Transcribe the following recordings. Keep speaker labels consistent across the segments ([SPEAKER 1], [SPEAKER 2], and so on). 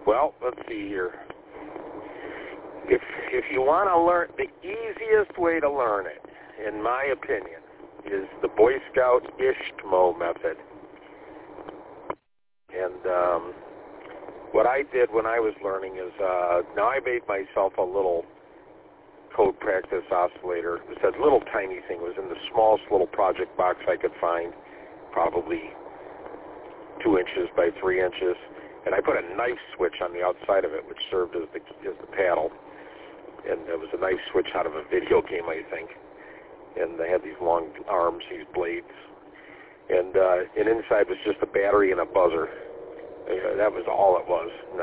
[SPEAKER 1] Well, let's see here. If you want to learn, the easiest way to learn it, in my opinion, is the Boy Scout ISHTMO method. And what I did when I was learning is, now I made myself a little code practice oscillator. It was a little tiny thing. It was in the smallest little project box I could find, probably 2 inches by 3 inches. And I put a knife switch on the outside of it, which served as the paddle. And it was a knife switch out of a video game, I think. And they had these long arms, these blades. And inside was just a battery and a buzzer. That was all it was. And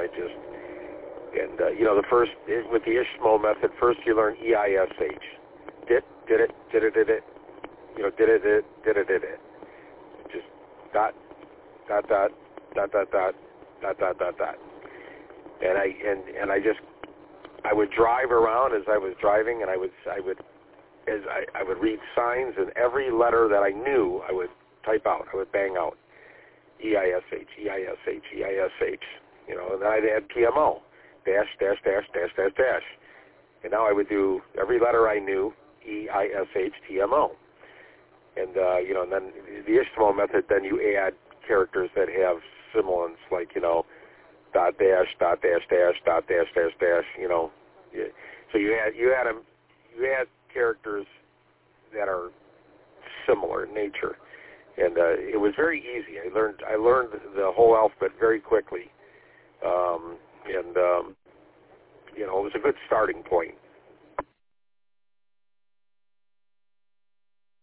[SPEAKER 1] the first, with the ISHTMO method, first you learn EISH. Did it. Just dot. And I would drive around as I was driving, and I would read signs, and every letter that I knew I would type out. I would bang out EISH, and then I'd add TMO, dash. And now I would do every letter I knew, EISH, TMO. And, and then the ISHTMO method, then you add characters that have similants, like, dot dash, dot dash, dot dash, So you add characters that are similar in nature. And it was very easy. I learned the whole alphabet very quickly. It was a good starting point.